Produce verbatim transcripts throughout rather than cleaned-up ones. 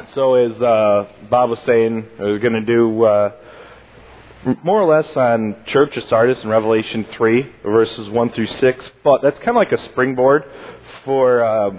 So as uh, Bob was saying, we're going to do uh, more or less on Church of Sardis in Revelation three, verses one through six. But that's kind of like a springboard for, uh,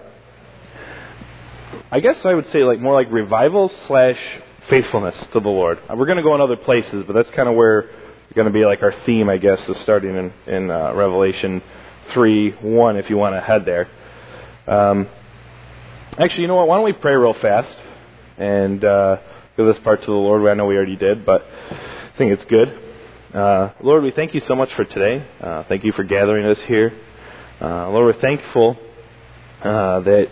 I guess I would say like more like revival slash faithfulness to the Lord. We're going to go in other places, but that's kind of where it's going to be like our theme, I guess, is starting in, in uh, Revelation three one, if you want to head there. Um, actually, you know what? Why don't we pray real fast and uh, give this part to the Lord? I know we already did, but I think it's good. Uh, Lord, we thank you so much for today. Uh, thank you for gathering us here. Uh, Lord, we're thankful uh, that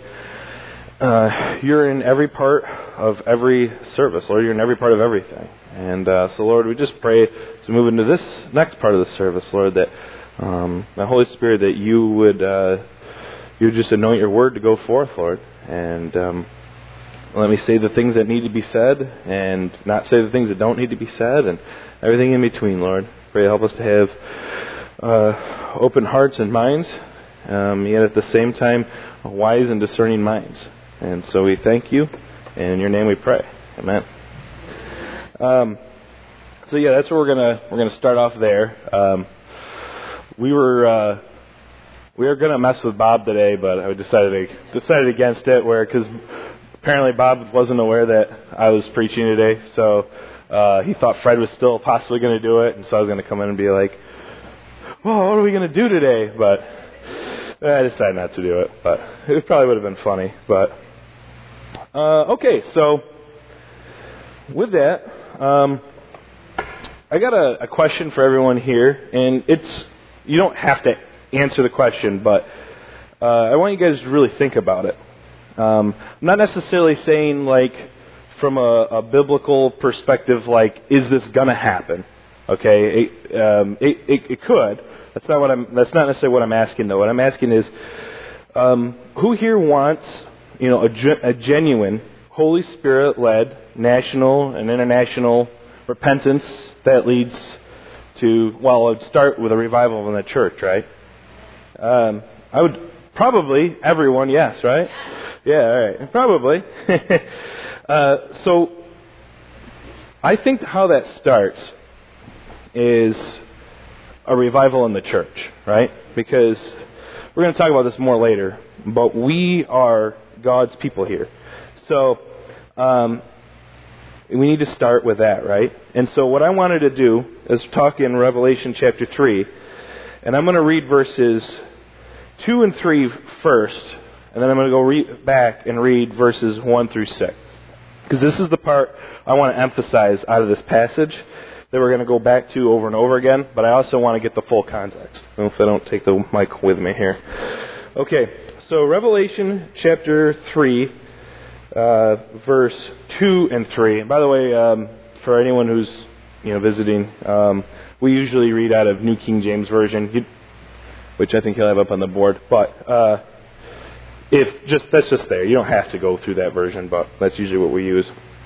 uh, you're in every part of every service. Lord, you're in every part of everything. And uh, so, Lord, we just pray as we move into this next part of the service, Lord, that um, the Holy Spirit, that you would uh, you would just anoint your word to go forth, Lord, and um, let me say the things that need to be said and not say the things that don't need to be said, and everything in between, Lord. Pray to help us to have uh, open hearts and minds, um, yet at the same time, wise and discerning minds. And so we thank you, and in your name we pray. Amen. Um, so yeah, that's where we're gonna we're gonna start off there. Um, we were uh, we were gonna mess with Bob today, but I decided decided against it, where because apparently Bob wasn't aware that I was preaching today, so uh, he thought Fred was still possibly going to do it, and so I was going to come in and be like, "Well, what are we going to do today?" But I decided not to do it. But it probably would have been funny. But uh, okay, so with that. Um, I got a, a question for everyone here, and it's you don't have to answer the question, but uh, I want you guys to really think about it. Um, I'm not necessarily saying like from a, a biblical perspective, like is this gonna happen? Okay, it, um, it, it, it could. That's not what I'm. That's not necessarily what I'm asking, though. What I'm asking is, um, who here wants, you know, a, a genuine Holy Spirit-led national and international repentance that leads to, well, it'd start with a revival in the church, right? Um, I would probably, everyone, yes, right? Yeah, all right, probably. uh, so I think how that starts is a revival in the church, right? Because we're going to talk about this more later, but we are God's people here. So um, we need to start with that, right? And so what I wanted to do is talk in Revelation chapter three, and I'm going to read verses two and three first, and then I'm going to go read back and read verses one through six. Because this is the part I want to emphasize out of this passage that we're going to go back to over and over again, but I also want to get the full context. I don't know if I don't take the mic with me here. Okay, so Revelation chapter three, Uh, verse two and three. And by the way, um, for anyone who's you know visiting, um, we usually read out of New King James Version, you, which I think he'll have up on the board. But uh, if just that's just there, you don't have to go through that version, but that's usually what we use.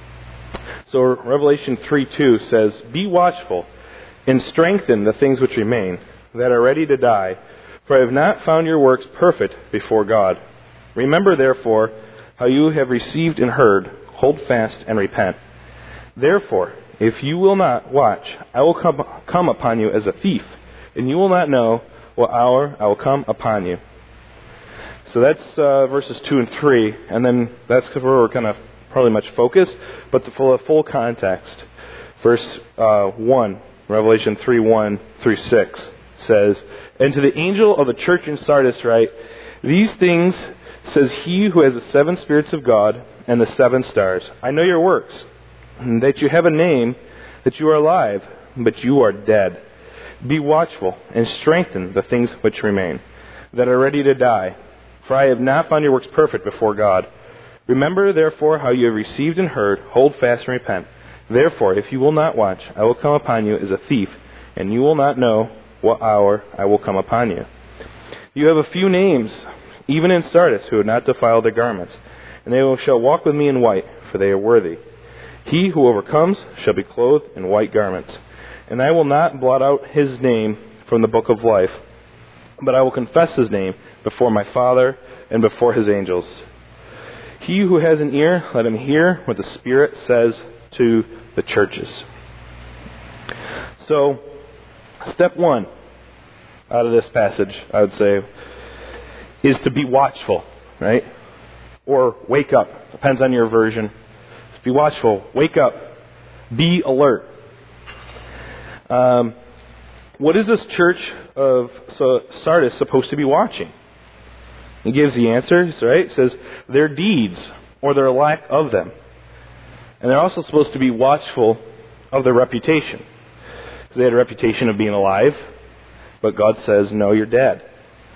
So Revelation three two says, "Be watchful and strengthen the things which remain, that are ready to die, for I have not found your works perfect before God. Remember, therefore, how you have received and heard, hold fast and repent. Therefore, if you will not watch, I will come, come upon you as a thief, and you will not know what hour I will come upon you." So that's uh, verses two and three, and then that's where we're going to probably much focus, but the full, full context. Verse uh, one, Revelation three one through six says, "And to the angel of the church in Sardis write, these things says he who has the seven spirits of God and the seven stars. I know your works, that you have a name, that you are alive, but you are dead. Be watchful and strengthen the things which remain, that are ready to die. For I have not found your works perfect before God. Remember, therefore, how you have received and heard, hold fast and repent. Therefore, if you will not watch, I will come upon you as a thief, and you will not know what hour I will come upon you. You have a few names, even in Sardis, who have not defiled their garments, and they shall walk with me in white, for they are worthy. He who overcomes shall be clothed in white garments, and I will not blot out his name from the book of life, but I will confess his name before my Father and before his angels. He who has an ear, let him hear what the Spirit says to the churches. So, step one out of this passage, I would say, is to be watchful, right? Or wake up. Depends on your version. Be watchful. Wake up. Be alert. Um, what is this church of Sardis supposed to be watching? He gives the answers, right? He says, their deeds, or their lack of them. And they're also supposed to be watchful of their reputation. Because they had a reputation of being alive, but God says, no, you're dead.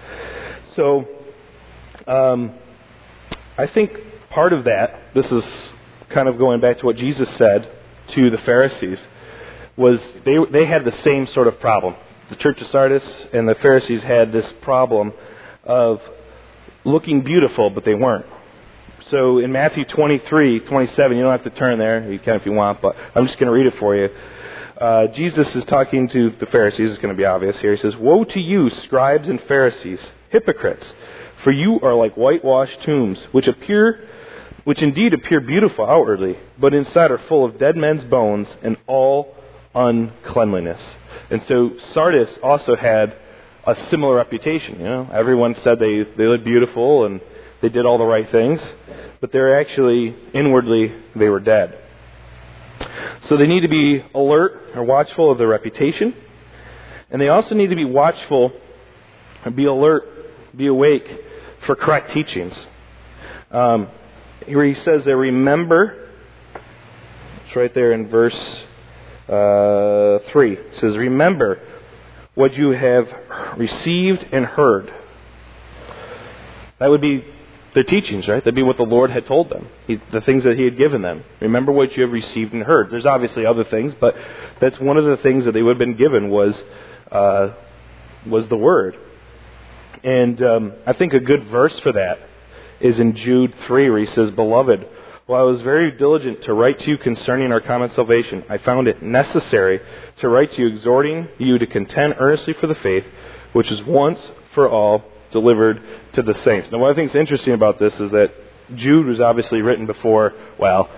So, um, I think part of that, this is kind of going back to what Jesus said to the Pharisees, was they they had the same sort of problem. The church of Sardis and the Pharisees had this problem of looking beautiful, but they weren't. So in Matthew twenty-three, twenty-seven, you don't have to turn there, you can if you want, but I'm just going to read it for you. Uh, Jesus is talking to the Pharisees, it's going to be obvious here. He says, "Woe to you, scribes and Pharisees, hypocrites, for you are like whitewashed tombs, which appear, which indeed appear beautiful outwardly, but inside are full of dead men's bones and all uncleanliness." And so Sardis also had a similar reputation. You know, everyone said they they looked beautiful and they did all the right things, but they're actually inwardly they were dead. So they need to be alert or watchful of their reputation, and they also need to be watchful and be alert, be awake for correct teachings. Um, here he says that remember. It's right there in verse uh, three. It says, "Remember what you have received and heard." That would be their teachings, right? That'd be what the Lord had told them, he, the things that He had given them. Remember what you have received and heard. There's obviously other things, but that's one of the things that they would have been given was uh, was the Word. And um, I think a good verse for that is in Jude three, where he says, "Beloved, while I was very diligent to write to you concerning our common salvation, I found it necessary to write to you, exhorting you to contend earnestly for the faith, which is once for all delivered to the saints." Now, what I think is interesting about this is that Jude was obviously written before, well,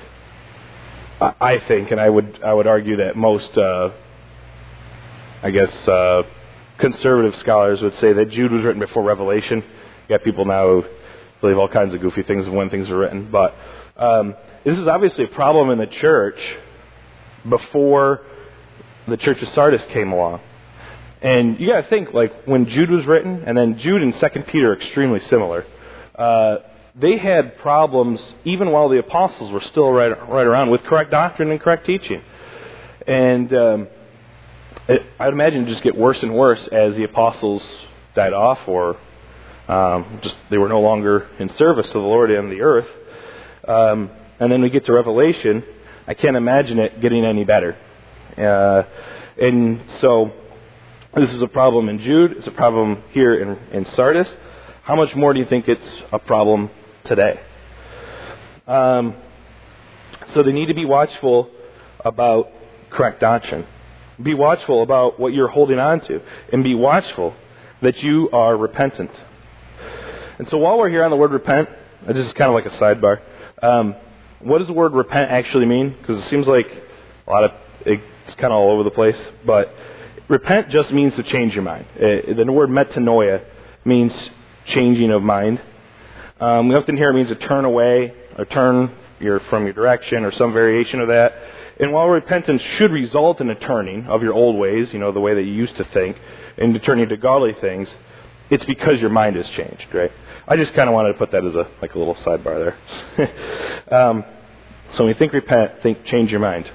I think, and I would I would argue that most, uh, I guess, uh, conservative scholars would say that Jude was written before Revelation. You got people now who believe all kinds of goofy things of when things were written, but um, this is obviously a problem in the church before the church of Sardis came along. And you got to think, like, when Jude was written, and then Jude and Second Peter are extremely similar. Uh, they had problems even while the apostles were still right, right around with correct doctrine and correct teaching. And um, it, I'd imagine it just get worse and worse as the apostles died off, or um, just they were no longer in service to the Lord and the earth. Um, and then we get to Revelation. I can't imagine it getting any better. Uh, and so this is a problem in Jude. It's a problem here in, in Sardis. How much more do you think it's a problem today? Um, so they need to be watchful about correct doctrine. Be watchful about what you're holding on to. And be watchful that you are repentant. And so while we're here on the word repent, this is kind of like a sidebar. Um, what does the word repent actually mean? Because it seems like a lot of it's kind of all over the place. But repent just means to change your mind. It, the word metanoia means changing of mind. Um, we often hear it means to turn away, or turn your, from your direction, or some variation of that. And while repentance should result in a turning of your old ways, you know, the way that you used to think, and to turning to godly things, it's because your mind has changed, right? I just kind of wanted to put that as a like a little sidebar there. um, so when you think repent, think change your mind.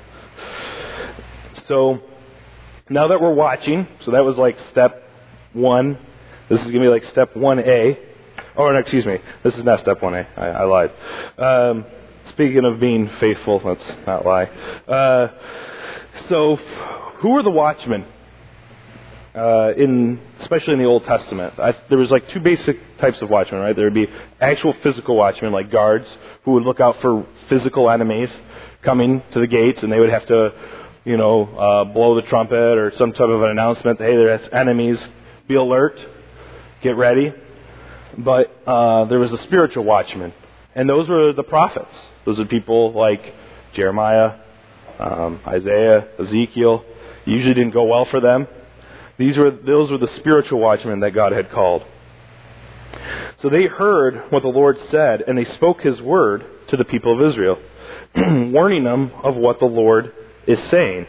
So now that we're watching, so that was like step one. This is going to be like step one A. Oh, no, excuse me. This is not step one A. I, I lied. Um, speaking of being faithful, let's not lie. Uh, so who are the watchmen? Uh, in especially in the Old Testament, I, there was like two basic types of watchmen, right? There would be actual physical watchmen, like guards, who would look out for physical enemies coming to the gates, and they would have to, you know, uh, blow the trumpet or some type of an announcement that, hey, there's enemies, be alert, get ready. But uh, there was a spiritual watchman And those were the prophets. Those are people like Jeremiah, um, Isaiah, Ezekiel. It usually didn't go well for them. These were those were the spiritual watchmen that God had called. So they heard what the Lord said, and they spoke His word to the people of Israel, warning them of what the Lord is saying.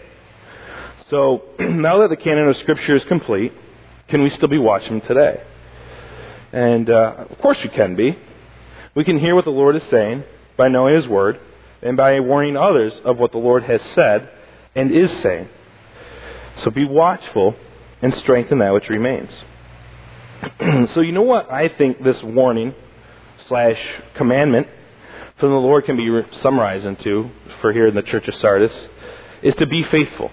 So now that the canon of Scripture is complete, can we still be watchmen today? And uh, of course we can be. We can hear what the Lord is saying by knowing His word and by warning others of what the Lord has said and is saying. So be watchful and strengthen that which remains. So you know what I think this warning slash commandment from the Lord can be summarized into for here in the Church of Sardis is to be faithful.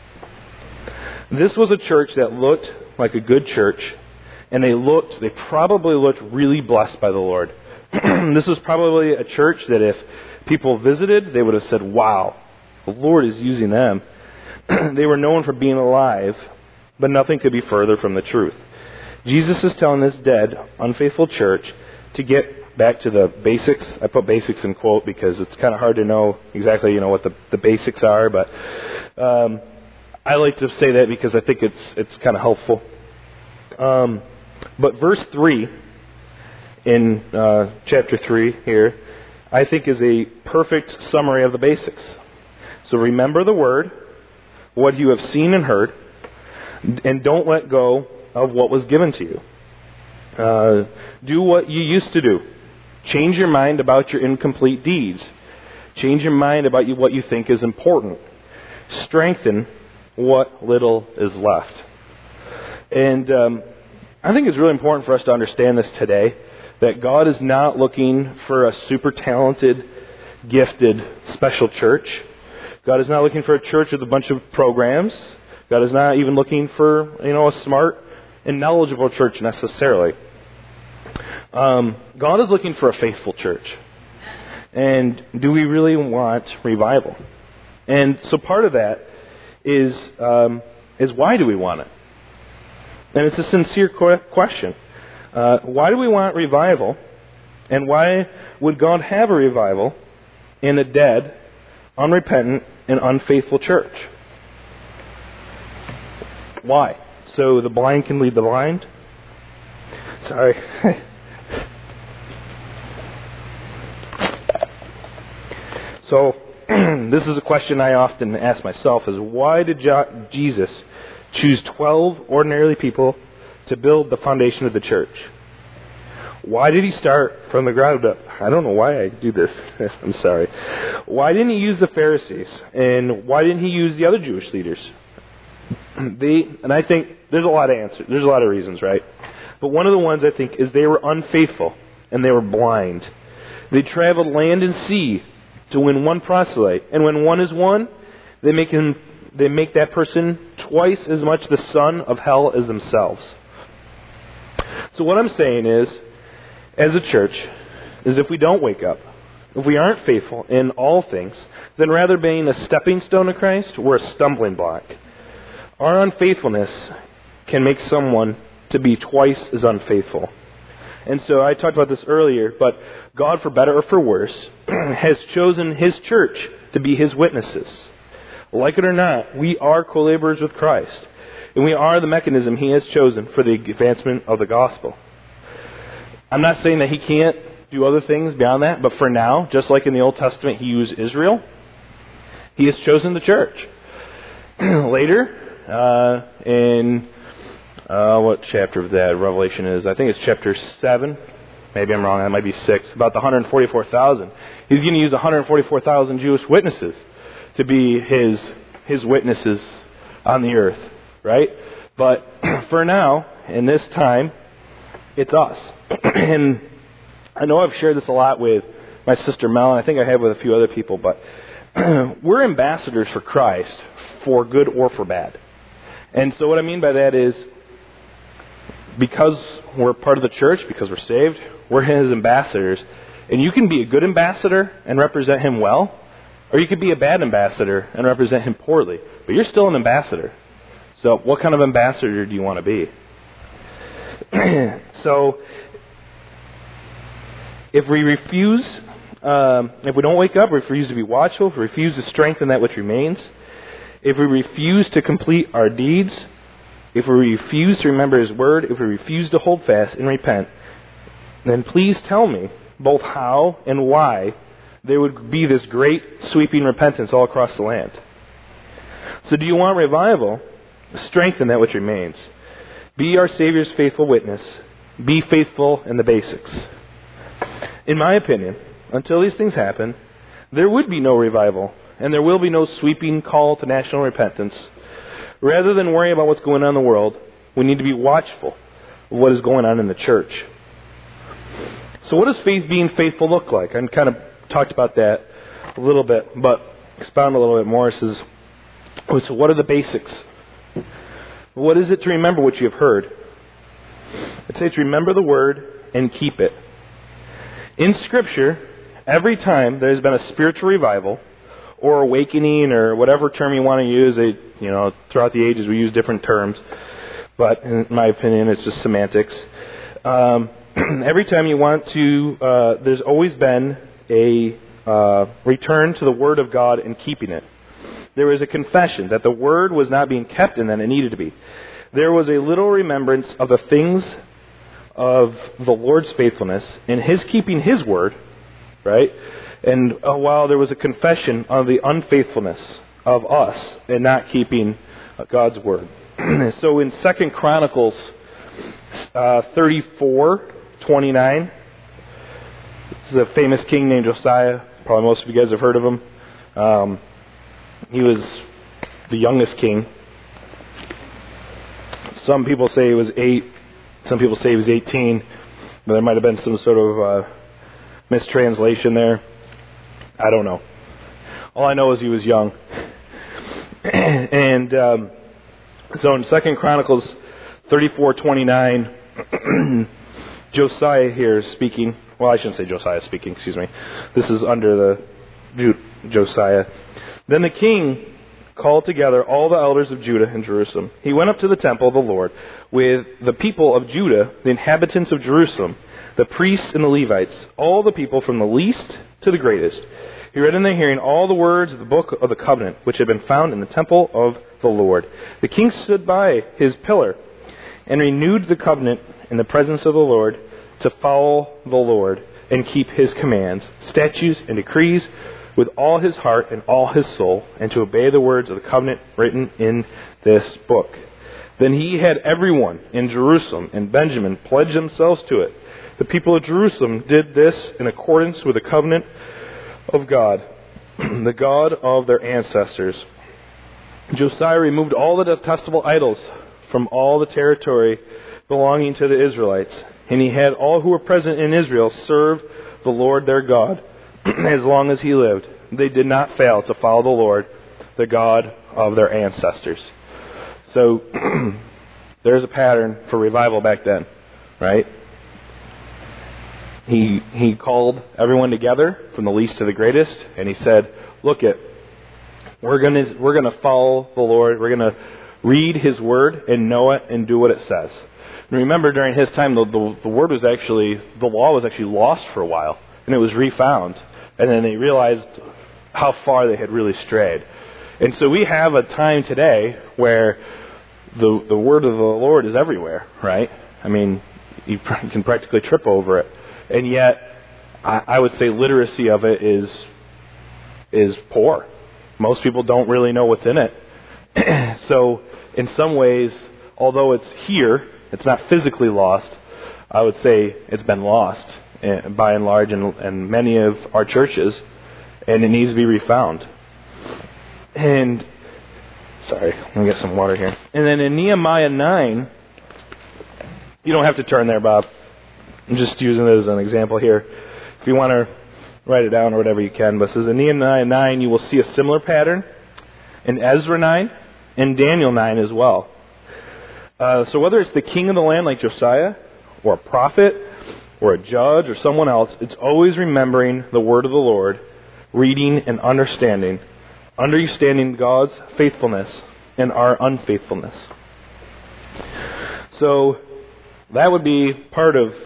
This was a church that looked like a good church, and they looked, they probably looked really blessed by the Lord. This was probably a church that if people visited, they would have said, wow, the Lord is using them. They were known for being alive, but nothing could be further from the truth. Jesus is telling this dead, unfaithful church to get back to the basics. I put basics in quote because it's kind of hard to know exactly, you know, what the, the basics are, but um, I like to say that because I think it's it's kind of helpful. Um, but verse three in uh, chapter three here, I think is a perfect summary of the basics. So remember the word, what you have seen and heard, and don't let go of what was given to you. Uh, do what you used to do. Change your mind about your incomplete deeds. Change your mind about you, what you think is important. Strengthen what little is left. And um, I think it's really important for us to understand this today, that God is not looking for a super talented, gifted, special church. God is not looking for a church with a bunch of programs. God is not even looking for, you know, a smart and knowledgeable church necessarily. Um, God is looking for a faithful church. And do we really want revival? And so part of that is um, is why do we want it? And it's a sincere question. Uh, why do we want revival? And why would God have a revival in a dead, unrepentant, and unfaithful church? Why? So the blind can lead the blind? Sorry. So this is a question I often ask myself, is why did Jesus choose twelve ordinary people to build the foundation of the church? Why did He start from the ground up? I don't know why I do this. I'm sorry. Why didn't He use the Pharisees? And why didn't He use the other Jewish leaders? They, and I think there's a lot of answers. There's a lot of reasons, right? But one of the ones I think is they were unfaithful and they were blind. They traveled land and sea to win one proselyte, and when one is won, they make him, they make that person twice as much the son of hell as themselves. So what I'm saying is, as a church, is if we don't wake up, if we aren't faithful in all things, then rather being a stepping stone to Christ, we're a stumbling block. Our unfaithfulness can make someone to be twice as unfaithful. And so I talked about this earlier, but God, for better or for worse, has chosen His church to be His witnesses. Like it or not, we are co-laborers with Christ. And we are the mechanism He has chosen for the advancement of the gospel. I'm not saying that He can't do other things beyond that, but for now, just like in the Old Testament He used Israel, He has chosen the church. Later, uh, in uh, what chapter of that Revelation is? I think it's chapter seven. Maybe I'm wrong. That might be six. About the one hundred forty-four thousand. He's going to use one hundred forty-four thousand Jewish witnesses to be His His witnesses on the earth, right? But for now, in this time, it's us. And I know I've shared this a lot with my sister Mel, and I think I have with a few other people, but we're ambassadors for Christ, for good or for bad. And so what I mean by that is, because we're part of the church, because we're saved, we're His ambassadors. And you can be a good ambassador and represent Him well, or you could be a bad ambassador and represent Him poorly. But you're still an ambassador. So what kind of ambassador do you want to be? So If we refuse, um, if we don't wake up, refuse to be watchful, if we refuse to strengthen that which remains, if we refuse to complete our deeds, if we refuse to remember His word, if we refuse to hold fast and repent, then please tell me both how and why there would be this great sweeping repentance all across the land. So do you want revival? Strengthen that which remains. Be our Savior's faithful witness. Be faithful in the basics. In my opinion, until these things happen, there would be no revival, and there will be no sweeping call to national repentance. Rather than worry about what's going on in the world, we need to be watchful of what is going on in the church. So what does faith being faithful look like? I kind of talked about that a little bit, but expound a little bit more. It says, so what are the basics? What is it to remember what you have heard? It says to remember the word and keep it. In Scripture, every time there's been a spiritual revival or awakening or whatever term you want to use, they, you know, throughout the ages we use different terms, but in my opinion it's just semantics. Um, every time you want to, uh, there's always been a uh, return to the Word of God and keeping it. There was a confession that the Word was not being kept and that it needed to be. There was a little remembrance of the things of the Lord's faithfulness and His keeping His Word, right? And uh, while there was a confession of the unfaithfulness of us and not keeping uh, God's Word. So in Second Chronicles uh, thirty-four twenty-nine, this is a famous king named Josiah. Probably most of you guys have heard of him. Um, he was the youngest king. Some people say he was eight. Some people say he was eighteen. But there might have been some sort of uh, mistranslation there. I don't know. All I know is he was young. and um, so in Second Chronicles thirty-four twenty-nine, Josiah here is speaking. Well, I shouldn't say Josiah is speaking, excuse me. This is under the Ju- Josiah. Then the king called together all the elders of Judah and Jerusalem. He went up to the temple of the Lord with the people of Judah, the inhabitants of Jerusalem, the priests and the Levites, all the people from the least to the greatest. He read in their hearing all the words of the book of the covenant, which had been found in the temple of the Lord. The king stood by his pillar and renewed the covenant in the presence of the Lord to follow the Lord and keep His commands, statutes, and decrees with all his heart and all his soul, and to obey the words of the covenant written in this book. Then he had everyone in Jerusalem and Benjamin pledge themselves to it. The people of Jerusalem did this in accordance with the covenant of God, the God of their ancestors. Josiah removed all the detestable idols from all the territory belonging to the Israelites, and he had all who were present in Israel serve the Lord their God as long as he lived. They did not fail to follow the Lord, the God of their ancestors. So there's a pattern for revival back then, right? He he called everyone together from the least to the greatest, and he said, "Look it, we're gonna we're gonna follow the Lord. We're gonna read His word and know it and do what it says." And remember, during his time, the, the the word was actually the law was actually lost for a while, and it was refound, and then they realized how far they had really strayed. And so we have a time today where the the word of the Lord is everywhere, right? I mean, you can practically trip over it. And yet, I, I would say literacy of it is is poor. Most people don't really know what's in it. So, in some ways, although it's here, it's not physically lost. I would say it's been lost by and large in, in many of our churches, and it needs to be refound. And sorry, let me get some water here. And then in Nehemiah nine, you don't have to turn there, Bob. I'm just using it as an example here. If you want to write it down or whatever you can. But it says in Nehemiah nine, you will see a similar pattern. In Ezra nine and Daniel nine as well. Uh, so whether it's the king of the land like Josiah, or a prophet, or a judge, or someone else, it's always remembering the word of the Lord, reading and understanding, understanding God's faithfulness and our unfaithfulness. So that would be part of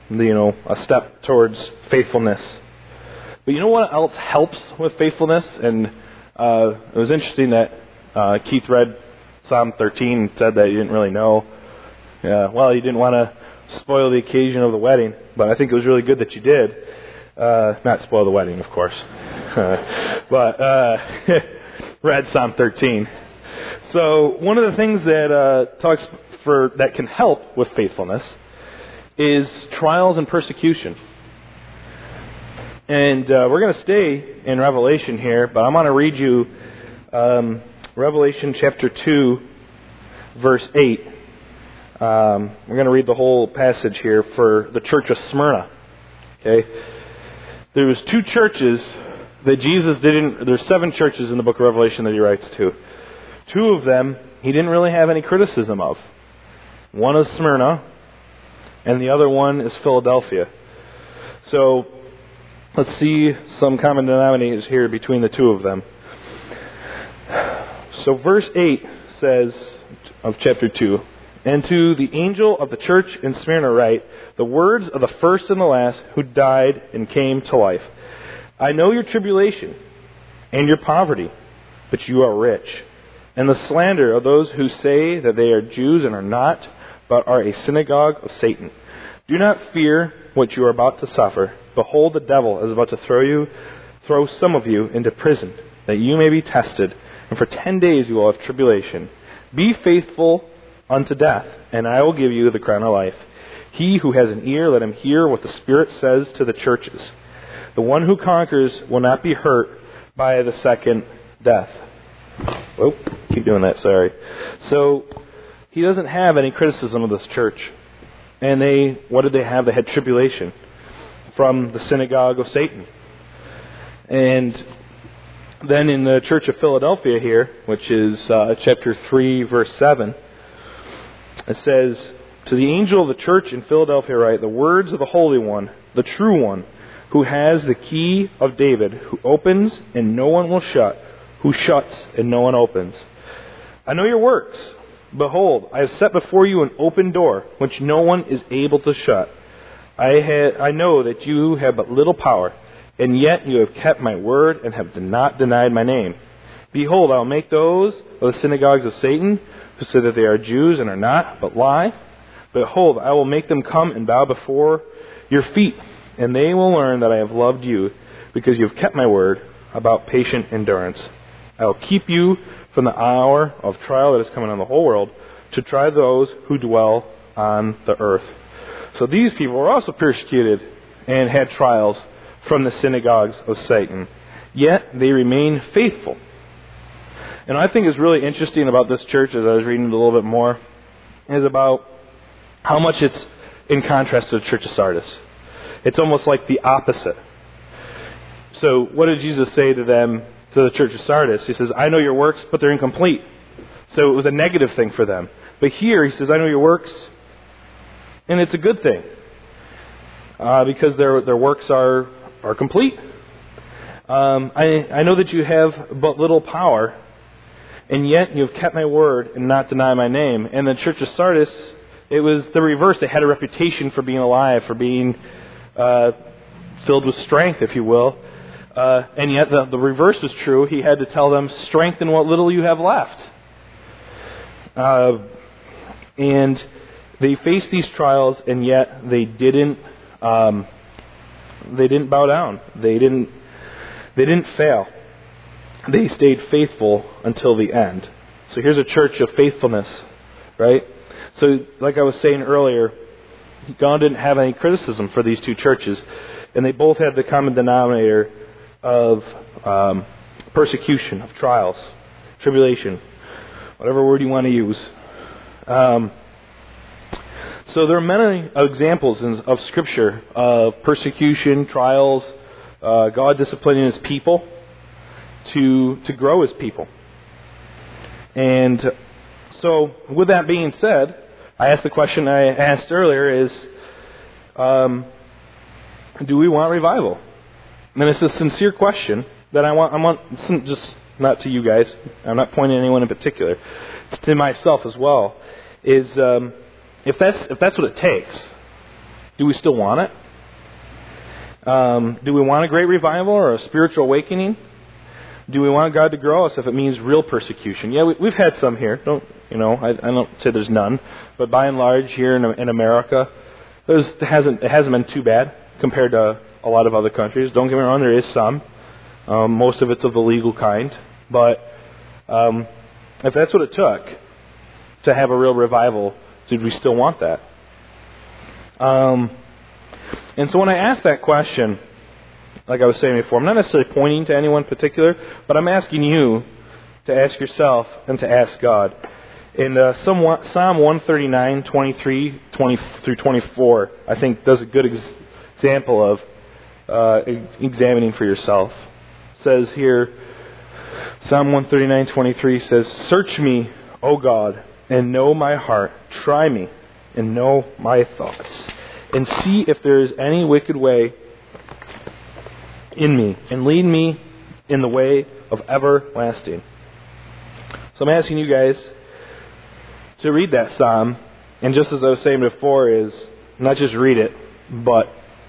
you know, a step towards faithfulness. But you know what else helps with faithfulness? And uh, it was interesting that uh, Keith read Psalm thirteen and said that he didn't really know. Yeah, well, he didn't want to spoil the occasion of the wedding, but I think it was really good that you did. Uh, not spoil the wedding, of course. but uh, read Psalm thirteen. So one of the things that uh, talks for that can help with faithfulness is trials and persecution. And uh, we're going to stay in Revelation here, but I'm going to read you um, Revelation chapter two, verse eight. Um, we're going to read the whole passage here for the church of Smyrna. Okay, there was two churches that Jesus didn't. There's seven churches in the book of Revelation that he writes to. Two of them he didn't really have any criticism of. One is Smyrna, and the other one is Philadelphia. So let's see some common denominators here between the two of them. So verse eight says of chapter two, "And to the angel of the church in Smyrna write, the words of the first and the last who died and came to life. I know your tribulation and your poverty, but you are rich, and the slander of those who say that they are Jews and are not, but are a synagogue of Satan. Do not fear what you are about to suffer. Behold, the devil is about to throw you, throw some of you into prison, that you may be tested, and for ten days you will have tribulation. Be faithful unto death, and I will give you the crown of life. He who has an ear, let him hear what the Spirit says to the churches. The one who conquers will not be hurt by the second death." Oh, keep doing that, sorry. So, he doesn't have any criticism of this church. And they, what did they have? They had tribulation from the synagogue of Satan. And then in the church of Philadelphia here, which is uh, chapter three, verse seven, it says, "To the angel of the church in Philadelphia write, the words of the Holy One, the true One, who has the key of David, who opens and no one will shut, who shuts and no one opens. I know your works. Behold, I have set before you an open door, which no one is able to shut. I, ha- I know that you have but little power, and yet you have kept my word and have not denied my name. Behold, I will make those of the synagogues of Satan, who say that they are Jews and are not, but lie. Behold, I will make them come and bow before your feet, and they will learn that I have loved you, because you have kept my word about patient endurance. I will keep you from the hour of trial that is coming on the whole world, to try those who dwell on the earth." So these people were also persecuted and had trials from the synagogues of Satan. Yet they remain faithful. And I think is really interesting about this church, as I was reading it a little bit more, is about how much it's in contrast to the church of Sardis. It's almost like the opposite. So what did Jesus say to them, to the church of Sardis? He says, "I know your works, but they're incomplete." So it was a negative thing for them. But here he says, "I know your works," and it's a good thing. Uh, because their their works are, are complete. Um, I, I know that you have but little power, and yet you have kept my word and not denied my name. And the church of Sardis, it was the reverse. They had a reputation for being alive, for being uh, filled with strength, if you will. Uh, and yet the, the reverse is true. He had to tell them, strengthen what little you have left. Uh, and they faced these trials, and yet they didn't. Um, they didn't bow down. They didn't. They didn't fail. They stayed faithful until the end. So here's a church of faithfulness, right? So, like I was saying earlier, God didn't have any criticism for these two churches, and they both had the common denominator of um, persecution, of trials, tribulation, whatever word you want to use. Um, so there are many examples in, of Scripture of persecution, trials, uh, God disciplining His people to to grow His people. And so, with that being said, I asked the question I asked earlier: is um, do we want revival? And it's a sincere question that I want. I want just not to you guys. I'm not pointing at anyone in particular. It's to myself as well. Is um, if that's if that's what it takes, Do we still want it? Um, do we want a great revival or a spiritual awakening? Do we want God to grow us if it means real persecution? Yeah, we, we've had some here. Don't you know? I, I don't say there's none, but by and large, here in, in America, there's, it hasn't it hasn't been too bad compared to a lot of other countries. Don't get me wrong, there is some. Um, most of it's of the legal kind, but um, if that's what it took to have a real revival, did we still want that? Um, and so when I ask that question, like I was saying before, I'm not necessarily pointing to anyone in particular, but I'm asking you to ask yourself and to ask God. In uh, Psalm one thirty-nine, twenty-three twenty through twenty-four, I think does a good ex- example of uh, examining for yourself. It says here, Psalm one thirty-nine, twenty-three says, "Search me, O God, and know my heart. Try me, and know my thoughts. And see if there is any wicked way in me, and lead me in the way of everlasting." So I'm asking you guys to read that psalm, and just as I was saying before, is not just read it, but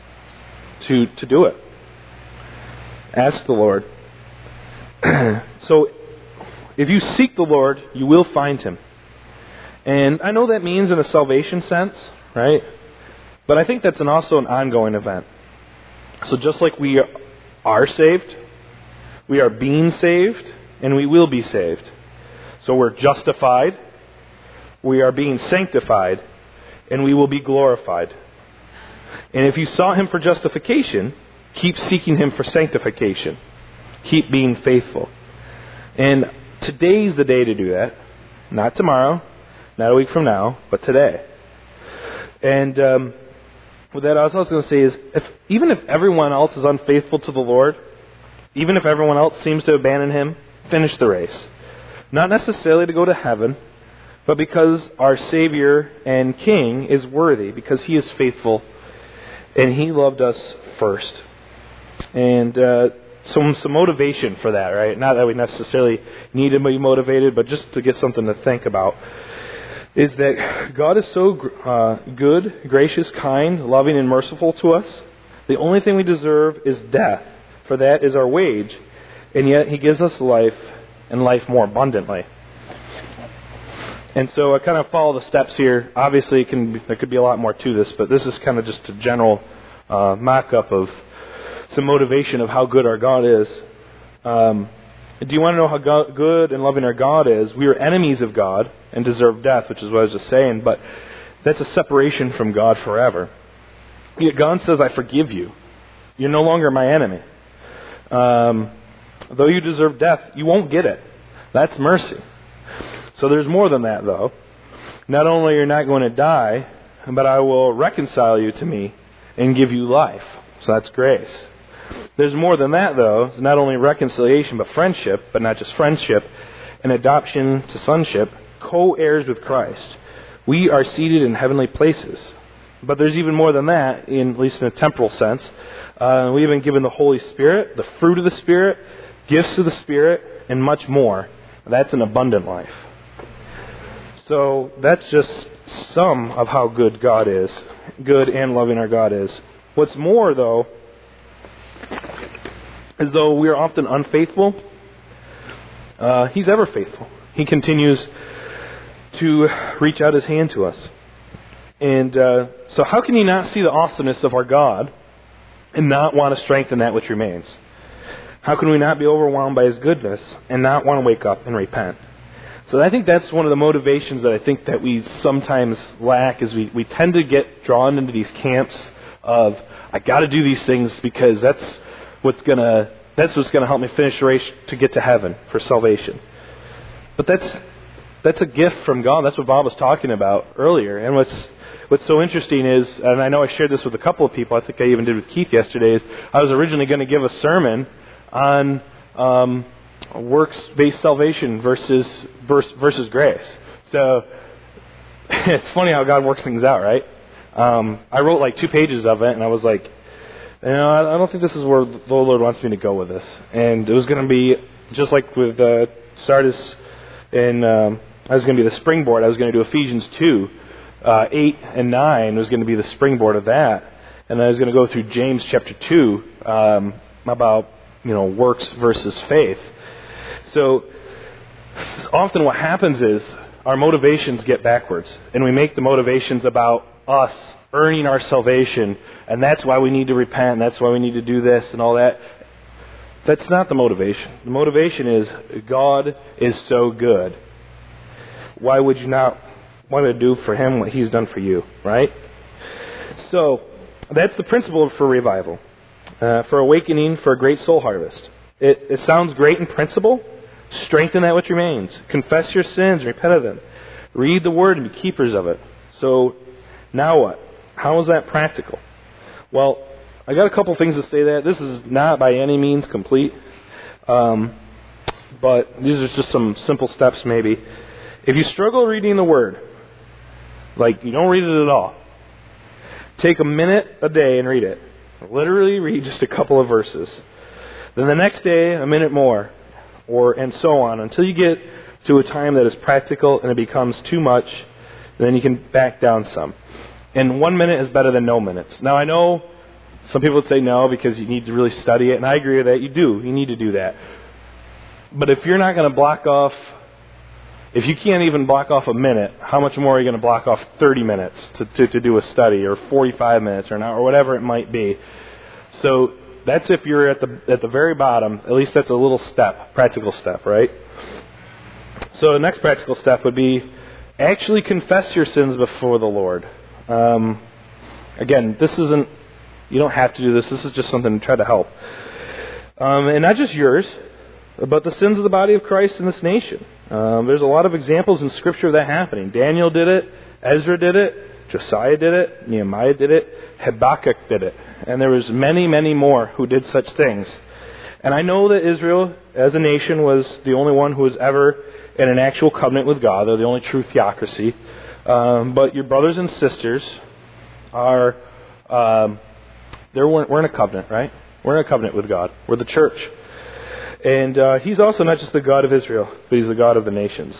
to to do it. Ask the Lord. So, if you seek the Lord, you will find Him. And I know that means in a salvation sense, right? But I think that's an also an ongoing event. So just like we are saved, we are being saved, and we will be saved. So we're justified, we are being sanctified, and we will be glorified. And if you sought Him for justification, keep seeking Him for sanctification. Keep being faithful. And today's the day to do that. Not tomorrow, not a week from now, but today. And um, with that, I was also going to say is, if, even if everyone else is unfaithful to the Lord, even if everyone else seems to abandon Him, finish the race. Not necessarily to go to heaven, but because our Savior and King is worthy, because He is faithful, and He loved us first. And uh, some some motivation for that, right? Not that we necessarily need to be motivated, but just to get something to think about, is that God is so uh, good, gracious, kind, loving, and merciful to us. The only thing we deserve is death, for that is our wage, and yet He gives us life, and life more abundantly. And so I kind of follow the steps here. Obviously, it can be, there could be a lot more to this, but this is kind of just a general uh, mock-up of some motivation of how good our God is. Um, do you want to know how God, good and loving our God is? We are enemies of God and deserve death, which is what I was just saying, but that's a separation from God forever. Yet God says, "I forgive you. You're no longer my enemy. Um, though you deserve death, you won't get it." That's mercy. So there's more than that, though. Not only you're not going to die, but I will reconcile you to me and give you life. So that's grace. There's more than that, though. It's not only reconciliation, but friendship, but not just friendship, and adoption to sonship, co-heirs with Christ. We are seated in heavenly places. But there's even more than that, in, at least in a temporal sense. Uh, we've been given the Holy Spirit, the fruit of the Spirit, gifts of the Spirit, and much more. That's an abundant life. So that's just some of how good God is. Good and loving our God is. What's more, though, is though we are often unfaithful, uh, He's ever faithful. He continues to reach out His hand to us. And uh, so how can you not see the awesomeness of our God and not want to strengthen that which remains? How can we not be overwhelmed by His goodness and not want to wake up and repent? So I think that's one of the motivations that I think that we sometimes lack, is we, we tend to get drawn into these camps of, I got to do these things because that's what's gonna that's what's gonna help me finish the race to get to heaven for salvation. But that's that's a gift from God. That's what Bob was talking about earlier. And what's what's so interesting is, and I know I shared this with a couple of people, I think I even did with Keith yesterday, is I was originally going to give a sermon on um, works-based salvation versus versus grace. So it's funny how God works things out, right? Um, I wrote like two pages of it, and I was like, you know, I don't think this is where the Lord wants me to go with this. And it was going to be just like with uh, Sardis, and um, I was going to be the springboard. I was going to do Ephesians two, uh, eight and nine was going to be the springboard of that. And then I was going to go through James chapter two um, about, you know, works versus faith. So often what happens is our motivations get backwards, and we make the motivations about us earning our salvation, and that's why we need to repent, and that's why we need to do this and all that. That's not the motivation. The motivation is God is so good. Why would you not want to do for Him what He's done for you, right? So that's the principle for revival, uh, for awakening, for a great soul harvest. It, it sounds great in principle. Strengthen that which remains. Confess your sins, repent of them. Read the Word and be keepers of it. So now what? How is that practical? Well, I got a couple things to say that. This is not by any means complete, um, but these are just some simple steps maybe. If you struggle reading the Word, like you don't read it at all, take a minute a day and read it. Literally read just a couple of verses. Then the next day, a minute more, or and so on, until you get to a time that is practical and it becomes too much, and then you can back down some. And one minute is better than no minutes. Now I know some people would say no because you need to really study it, and I agree with that. You do. You need to do that. But if you're not going to block off, if you can't even block off a minute, how much more are you going to block off thirty minutes to, to, to do a study, or forty-five minutes, or an hour, or whatever it might be? So that's if you're at the at the very bottom. At least that's a little step, practical step, right? So the next practical step would be actually confess your sins before the Lord. Um, again, this isn't, you don't have to do this. This is just something to try to help. Um, and not just yours, but the sins of the body of Christ in this nation. Um, there's a lot of examples in Scripture of that happening. Daniel did it. Ezra did it. Josiah did it. Nehemiah did it. Habakkuk did it. And there was many, many more who did such things. And I know that Israel, as a nation, was the only one who was ever in an actual covenant with God. They're the only true theocracy. Um, but your brothers and sisters are, um, they're, we're in a covenant, right? We're in a covenant with God. We're the church. And uh, He's also not just the God of Israel, but He's the God of the nations.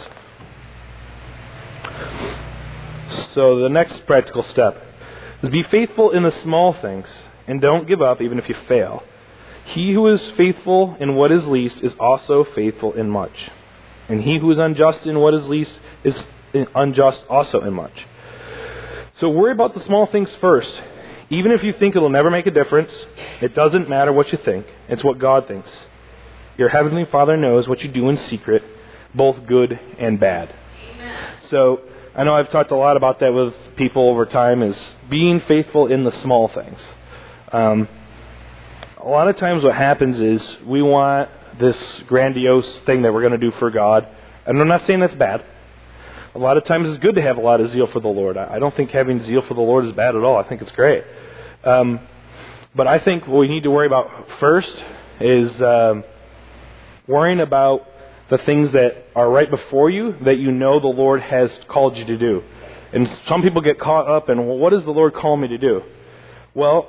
So the next practical step is be faithful in the small things, and don't give up even if you fail. He who is faithful in what is least is also faithful in much. And he who is unjust in what is least is unjust also in much. So worry about the small things first. Even if you think it'll never make a difference, it doesn't matter what you think. It's what God thinks. Your Heavenly Father knows what you do in secret, both good and bad. Amen. So I know I've talked a lot about that with people over time, is being faithful in the small things. Um, a lot of times what happens is we want this grandiose thing that we're going to do for God. And I'm not saying that's bad. A lot of times it's good to have a lot of zeal for the Lord. I don't think having zeal for the Lord is bad at all. I think it's great. Um, but I think what we need to worry about first is um, worrying about the things that are right before you that you know the Lord has called you to do. And some people get caught up in, well, what does the Lord call me to do? Well,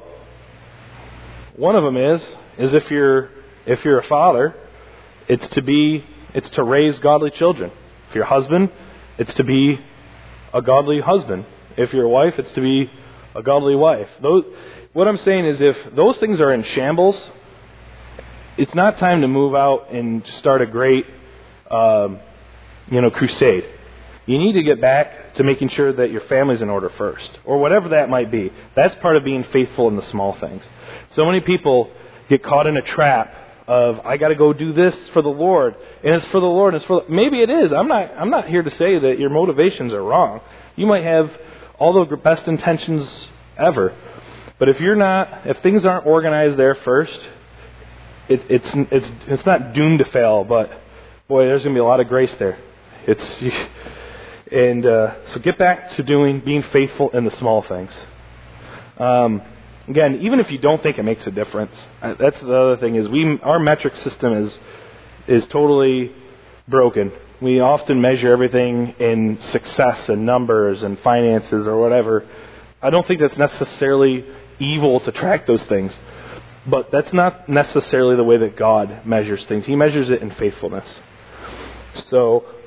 one of them is, is if you're if you're a father, it's to be it's to raise godly children. If you're a husband, it's to be a godly husband. If you're a wife, it's to be a godly wife. Those, what I'm saying is, if those things are in shambles, it's not time to move out and start a great, um, you know, crusade. You need to get back to making sure that your family's in order first, or whatever that might be. That's part of being faithful in the small things. So many people get caught in a trap of, I got to go do this for the Lord, and it's for the Lord. And it's for maybe it is. I'm not. I'm not here to say that your motivations are wrong. You might have all the best intentions ever, but if you're not, if things aren't organized there first, it, it's it's it's not doomed to fail. But boy, there's going to be a lot of grace there. It's and uh, so get back to doing being faithful in the small things. Um, Again, even if you don't think it makes a difference, that's the other thing, is we our metric system is is totally broken. We often measure everything in success and numbers and finances or whatever. I don't think that's necessarily evil to track those things, but that's not necessarily the way that God measures things. He measures it in faithfulness. So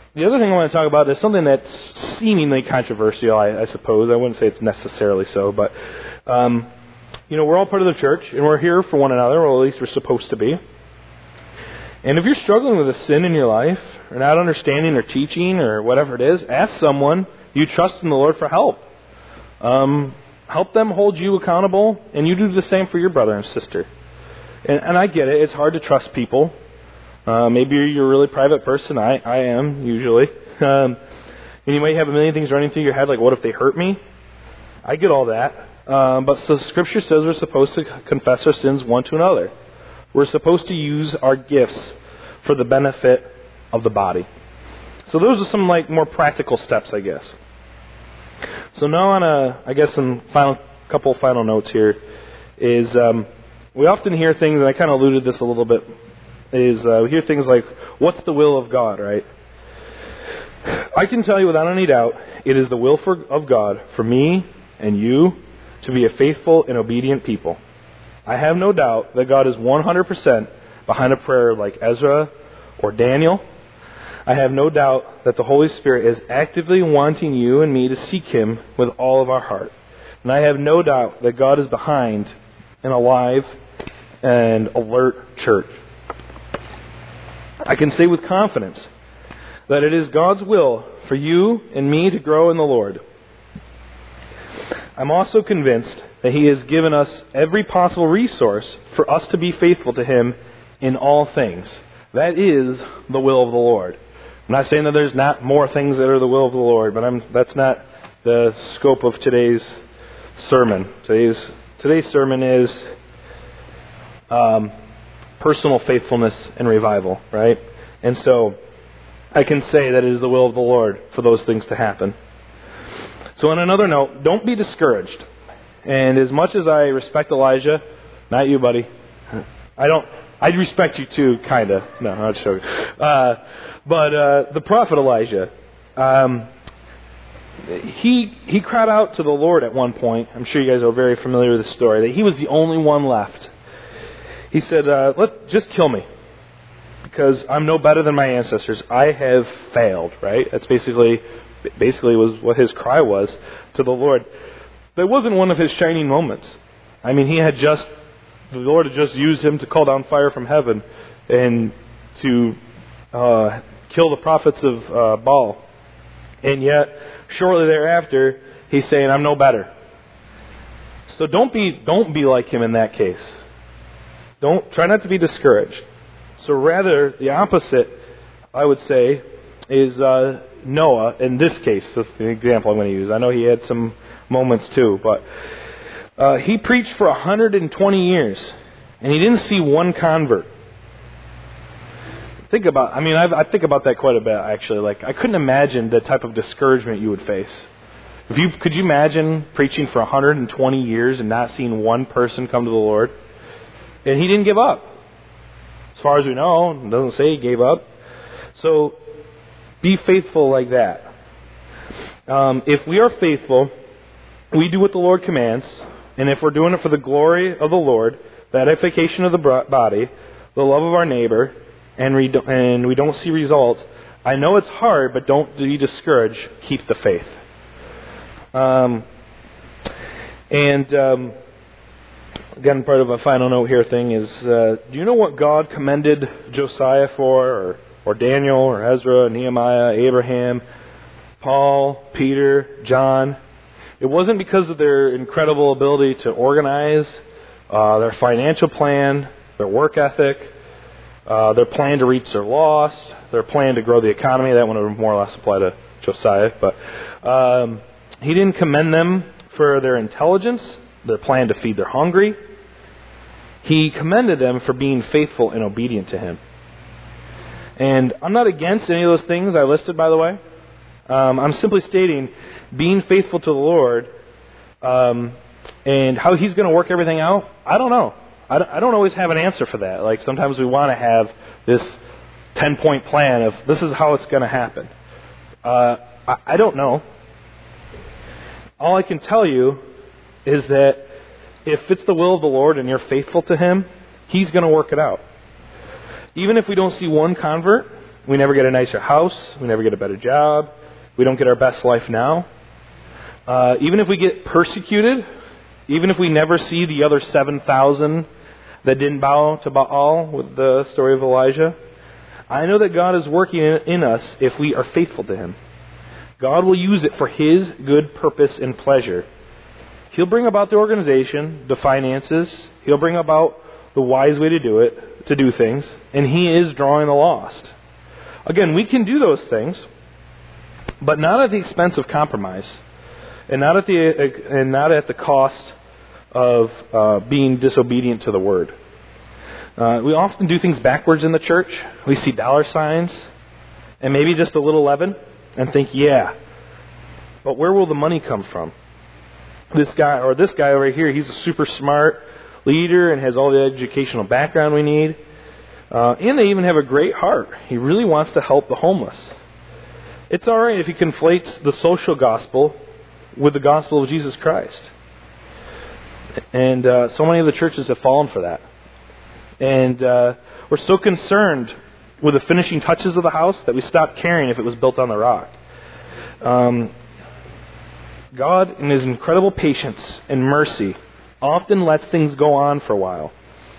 the other thing I want to talk about is something that's seemingly controversial, I, I suppose. I wouldn't say it's necessarily so, but, um, you know, we're all part of the church, and we're here for one another, or at least we're supposed to be. And if you're struggling with a sin in your life, or not understanding or teaching or whatever it is, ask someone you trust in the Lord for help. Um, help them hold you accountable, and you do the same for your brother and sister. And, and I get it. It's hard to trust people. Uh, maybe you're a really private person. I, I am, usually. Um, and you might have a million things running through your head, like, what if they hurt me? I get all that. Um, but so Scripture says we're supposed to confess our sins one to another. We're supposed to use our gifts for the benefit of the body. So those are some like more practical steps, I guess. So now on a, I guess some final couple final notes here is um, we often hear things, and I kind of alluded to this a little bit, is uh, we hear things like, what's the will of God, right? I can tell you without any doubt, it is the will for, of God for me and you to be a faithful and obedient people. I have no doubt that God is one hundred percent behind a prayer like Ezra or Daniel. I have no doubt that the Holy Spirit is actively wanting you and me to seek Him with all of our heart. And I have no doubt that God is behind an alive and alert church. I can say with confidence that it is God's will for you and me to grow in the Lord. I'm also convinced that He has given us every possible resource for us to be faithful to Him in all things. That is the will of the Lord. I'm not saying that there's not more things that are the will of the Lord, but I'm, that's not the scope of today's sermon. Today's today's sermon is um, personal faithfulness and revival, right? And so I can say that it is the will of the Lord for those things to happen. So on another note, don't be discouraged. And as much as I respect Elijah, not you, buddy. I don't. I respect you too, kind of. No, I'm not joking. Uh, but uh, the prophet Elijah, um, he he cried out to the Lord at one point. I'm sure you guys are very familiar with the story. That he was the only one left. He said, uh, "Let just kill me, because I'm no better than my ancestors. I have failed." Right? That's basically basically was what his cry was to the Lord. That wasn't one of his shining moments. I mean, he had just, the Lord had just used him to call down fire from heaven and to uh, kill the prophets of uh, Baal. And yet, shortly thereafter, he's saying, I'm no better. So don't be, don't be like him in that case. Don't, try not to be discouraged. So rather, the opposite, I would say, is uh, Noah, in this case. That's the example I'm going to use. I know he had some moments too, but uh, he preached for one hundred twenty years, and he didn't see one convert. Think about, I mean, I've, I think about that quite a bit, actually. Like, I couldn't imagine the type of discouragement you would face. If you could you imagine preaching for one hundred twenty years and not seeing one person come to the Lord? And he didn't give up. As far as we know, it doesn't say he gave up. So, be faithful like that. Um, if we are faithful, we do what the Lord commands, and if we're doing it for the glory of the Lord, the edification of the body, the love of our neighbor, and we don't, and we don't see results, I know it's hard, but don't be discouraged. Keep the faith. Um, and um, again, part of a final note here thing is, uh, do you know what God commended Josiah for, or, or Daniel, or Ezra, Nehemiah, Abraham, Paul, Peter, John? It wasn't because of their incredible ability to organize, uh, their financial plan, their work ethic, uh, their plan to reach their lost, their plan to grow the economy. That one would more or less apply to Josiah. But um, he didn't commend them for their intelligence, their plan to feed their hungry. He commended them for being faithful and obedient to him. And I'm not against any of those things I listed, by the way. Um, I'm simply stating being faithful to the Lord um, and how He's going to work everything out. I don't know. I don't, I don't always have an answer for that. Like sometimes we want to have this ten-point plan of this is how it's going to happen. Uh, I, I don't know. All I can tell you is that if it's the will of the Lord and you're faithful to Him, He's going to work it out. Even if we don't see one convert, We never get a nicer house. We never get a better job. We don't get our best life now. Uh, even if we get persecuted, even if we never see the other seven thousand that didn't bow to Baal with the story of Elijah, I know that God is working in, in us if we are faithful to Him. God will use it for His good purpose and pleasure. He'll bring about the organization, the finances. He'll bring about the wise way to do it, to do things. And He is drawing the lost. Again, we can do those things, but not at the expense of compromise, and not at the and not at the cost of uh, being disobedient to the Word. Uh, we often do things backwards in the church. We see dollar signs and maybe just a little leaven and think, yeah, but where will the money come from? This guy or this guy over here, he's a super smart leader and has all the educational background we need. Uh, and they even have a great heart. He really wants to help the homeless. It's all right if he conflates the social gospel with the gospel of Jesus Christ. And uh, so many of the churches have fallen for that. And uh, we're so concerned with the finishing touches of the house that we stop caring if it was built on the rock. Um, God, in His incredible patience and mercy, often lets things go on for a while.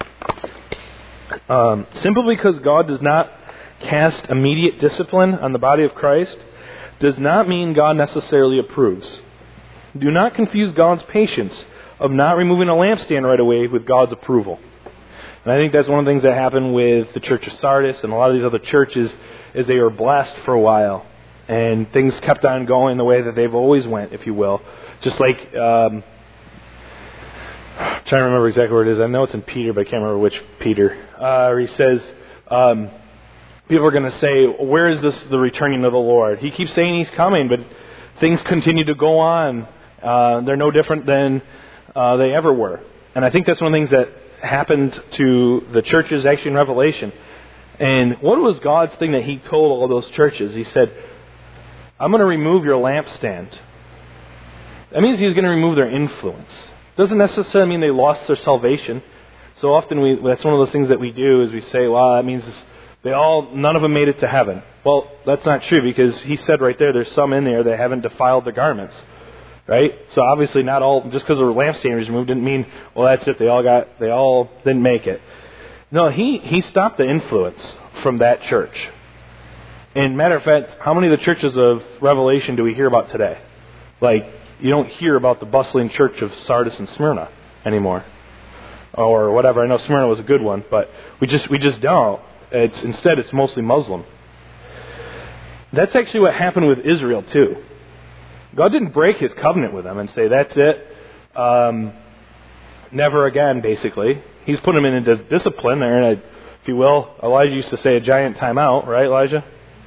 Um, simply because God does not cast immediate discipline on the body of Christ does not mean God necessarily approves. Do not confuse God's patience of not removing a lampstand right away with God's approval. And I think that's one of the things that happened with the Church of Sardis and a lot of these other churches is they were blessed for a while. And things kept on going the way that they've always went, if you will. Just like, um, I'm trying to remember exactly where it is. I know it's in Peter, but I can't remember which Peter. Uh, he says, um, people are going to say, where is this the returning of the Lord? He keeps saying He's coming, but things continue to go on. Uh, they're no different than uh, they ever were. And I think that's one of the things that happened to the churches actually in Revelation. And what was God's thing that He told all those churches? He said, I'm going to remove your lampstand. That means He's going to remove their influence. Doesn't necessarily mean they lost their salvation. So often we that's one of those things that we do is we say, well, that means they all none of them made it to heaven. Well, that's not true because He said right there, there's some in there that haven't defiled their garments. Right? So obviously not all, just because the lampstand was removed didn't mean, well, that's it, they all got, they all didn't make it. No, he, he stopped the influence from that church. And matter of fact, how many of the churches of Revelation do we hear about today? Like, you don't hear about the bustling church of Sardis and Smyrna anymore. Or whatever. I know Smyrna was a good one, but we just we just don't. It's instead it's mostly Muslim. That's actually what happened with Israel too. God didn't break His covenant with them and say, that's it, um, never again, basically. He's put them in a discipline. They're in a, if you will, Elijah used to say a giant timeout, right, Elijah?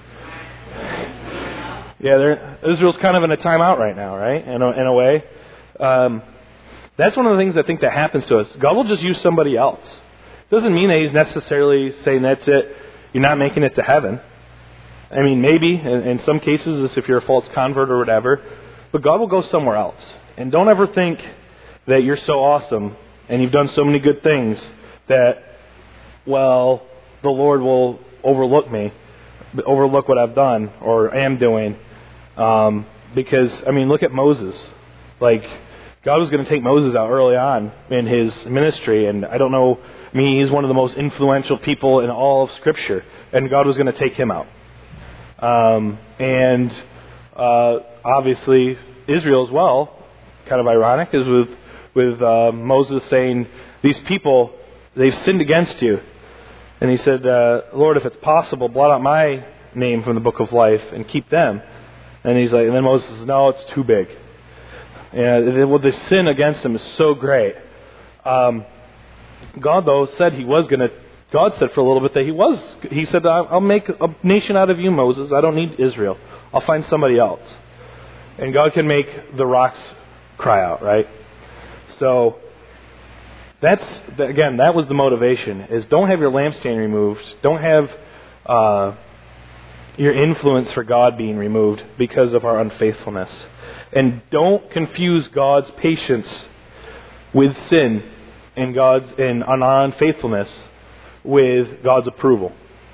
Yeah, they're, Israel's kind of in a timeout right now, right, in a, in a way. Um, that's one of the things I think that happens to us. God will just use somebody else. Doesn't mean that He's necessarily saying, that's it, you're not making it to heaven. I mean, maybe, in, in some cases, it's if you're a false convert or whatever, but God will go somewhere else. And don't ever think that you're so awesome and you've done so many good things that, well, the Lord will overlook me, overlook what I've done or am doing. Um, because, I mean, look at Moses. Like, God was going to take Moses out early on in His ministry, and I don't know, I mean, he's one of the most influential people in all of Scripture, and God was going to take him out. Um, and uh, obviously Israel as well, kind of ironic, is with with uh, Moses saying, these people, they've sinned against you. And he said, uh, Lord, if it's possible, blot out my name from the book of life and keep them. And he's like, and then Moses says, no, it's too big. And well, the sin against them is so great. Um, God, though, said He was going to, God said for a little bit that He was, He said, I'll make a nation out of you, Moses. I don't need Israel. I'll find somebody else. And God can make the rocks cry out, right? So, that's, again, that was the motivation, is don't have your lampstand removed. Don't have uh, your influence for God being removed because of our unfaithfulness. And don't confuse God's patience with sin and God's and our unfaithfulness with God's approval.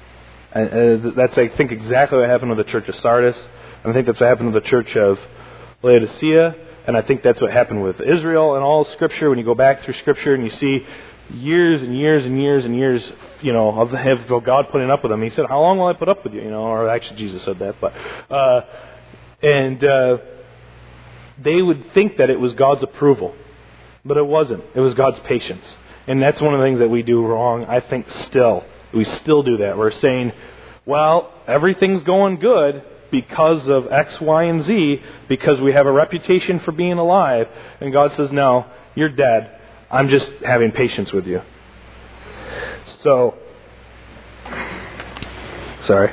And uh, that's, I think, exactly what happened with the church of Sardis. And I think that's what happened with the church of Laodicea. And I think that's what happened with Israel and all Scripture. When you go back through Scripture and you see years and years and years and years, you know, of, of God putting up with them. He said, how long will I put up with you? You know, or actually Jesus said that. But uh, and uh, they would think that it was God's approval. But it wasn't. It was God's patience. And that's one of the things that we do wrong, I think, still. We still do that. We're saying, well, everything's going good because of X, Y, and Z, because we have a reputation for being alive. And God says, no, you're dead. I'm just having patience with you. So, sorry.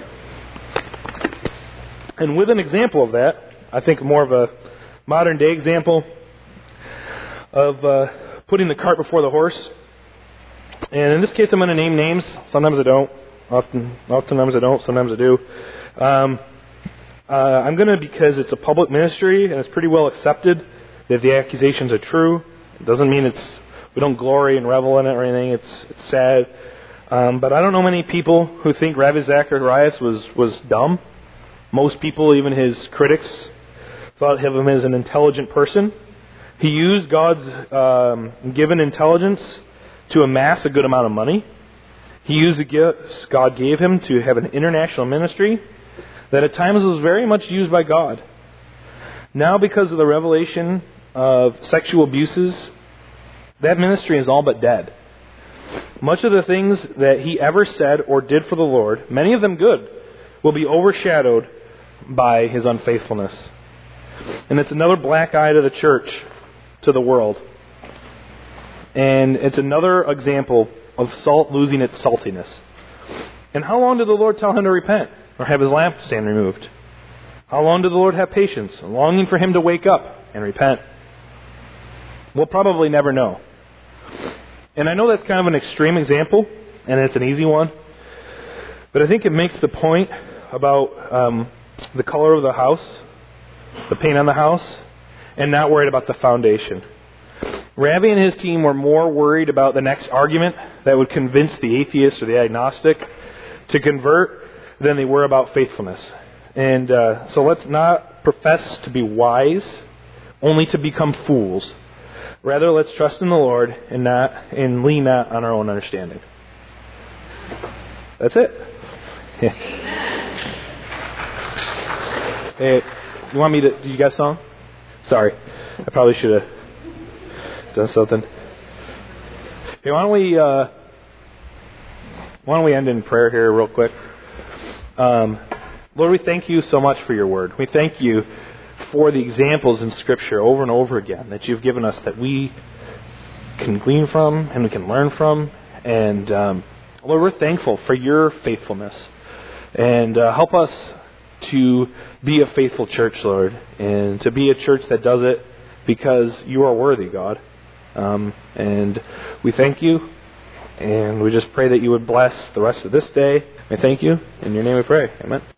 And with an example of that, I think more of a modern day example of uh, putting the cart before the horse. And in this case, I'm going to name names. Sometimes I don't. Often, oftentimes I don't. Sometimes I do. Um, uh, I'm going to because it's a public ministry and it's pretty well accepted that the accusations are true. It doesn't mean it's we don't glory and revel in it or anything. It's it's sad. Um, but I don't know many people who think Ravi Zacharias was was dumb. Most people, even his critics, thought of him as an intelligent person. He used God's um, given intelligence to amass a good amount of money. He used the gifts God gave him to have an international ministry that at times was very much used by God. Now, because of the revelation of sexual abuses, that ministry is all but dead. Much of the things that he ever said or did for the Lord, many of them good, will be overshadowed by his unfaithfulness. And it's another black eye to the church, to the world. And it's another example of salt losing its saltiness. And how long did the Lord tell him to repent or have his lampstand removed? How long did the Lord have patience, longing for him to wake up and repent? We'll probably never know. And I know that's kind of an extreme example, and it's an easy one. But I think it makes the point about um, the color of the house, the paint on the house, and not worried about the foundation. Ravi and his team were more worried about the next argument that would convince the atheist or the agnostic to convert than they were about faithfulness. And uh, so let's not profess to be wise, only to become fools. Rather, let's trust in the Lord and not and lean not on our own understanding. That's it. Hey, you want me to? Do you guys song? Sorry, I probably should have done something. Hey, why don't we? Uh, why don't we end in prayer here, real quick? Um, Lord, we thank you so much for your word. We thank you for the examples in Scripture over and over again that you've given us that we can glean from and we can learn from. And um, Lord, we're thankful for your faithfulness. And uh, help us to be a faithful church, Lord, and to be a church that does it because you are worthy, God. Um, and we thank you, and we just pray that you would bless the rest of this day. We thank you. In your name we pray. Amen.